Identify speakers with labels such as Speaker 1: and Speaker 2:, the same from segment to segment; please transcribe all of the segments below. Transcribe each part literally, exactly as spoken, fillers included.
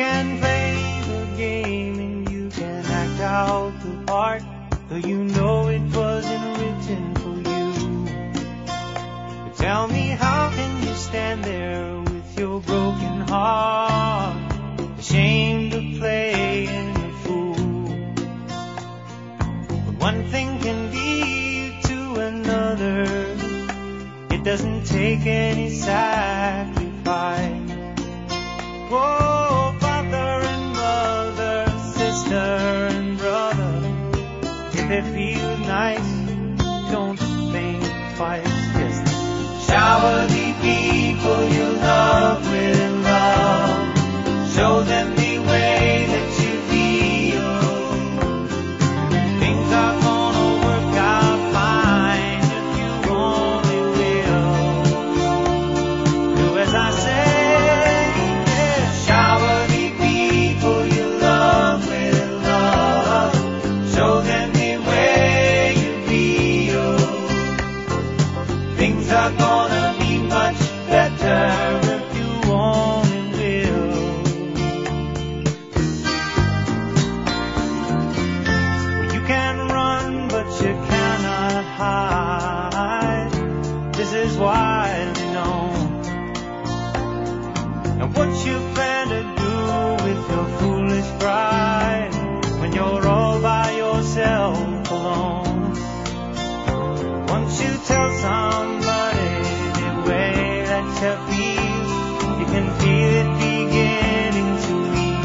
Speaker 1: can play the game and you can act out the part, though you know it wasn't written for you. But tell me, how can you stand there with your broken heart, ashamed of playing the fool? But one thing can lead to another. It doesn't take any sacrifice. Whoa, father and mother, sister and brother, if it feels nice, don't think twice. Just shower the people you love with love. Show them the way that you feel. Things are gonna work out fine if you only will. Do as I say. Shower the people you love with love. Show them the way you feel. Things are gonna be much better if you only will. You can run, but you cannot hide. This is widely known. And what you plan to do with your foolish pride when you're all by yourself alone? Once you tell somebody the way that you feel, you can feel it beginning to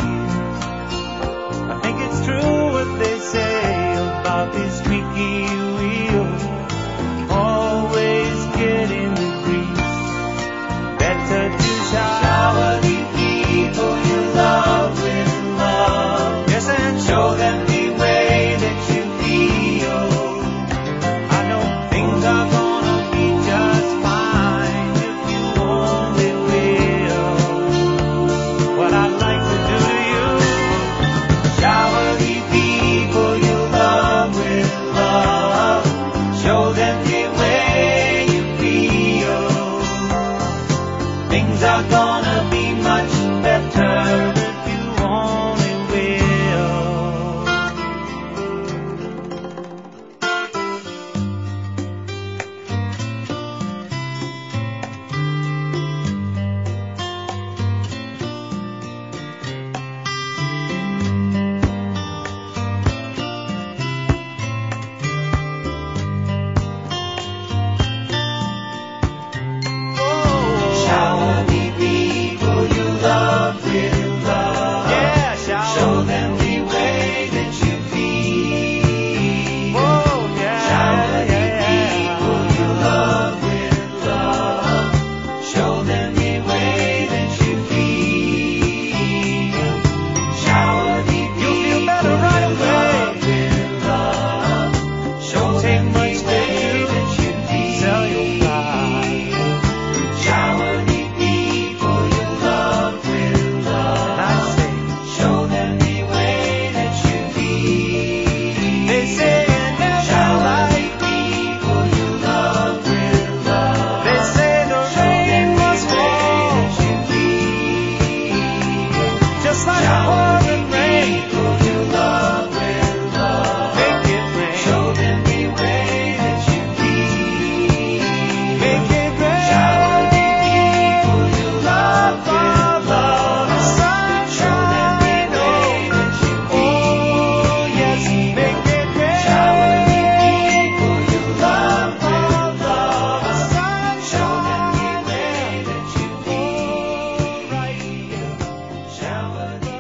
Speaker 1: ease. I think it's true what they say about this squeaky wheel, always getting the grease. Better to shower the people you love with love. Yes, and show them the way that you feel. I know things are gonna be just fine if you only will. What I'd like to do to you, shower the people you love with love. Show them the way you feel. Things are gonna be much better if you only will. Shower the people you love with love. Yeah, shower. Show them the way that you feel. Oh, yeah. Shower the people you love with love. Show them the way that you feel. Shower the people you love with love. Show them the way that you feel. Sell your pride. Shower the people you love with love. I say, show them the way that you feel. They say you never shower the people you love with love. They say the rain must fall. Just like pouring rain. People you love with love. Make it rain. Show them the way that you feel. Make it rain. Shower the people you love with love. Show them the way that you feel. Oh, yes, make it rain. Shower the people you love with love. Show them the way that you feel. Right here. Shower the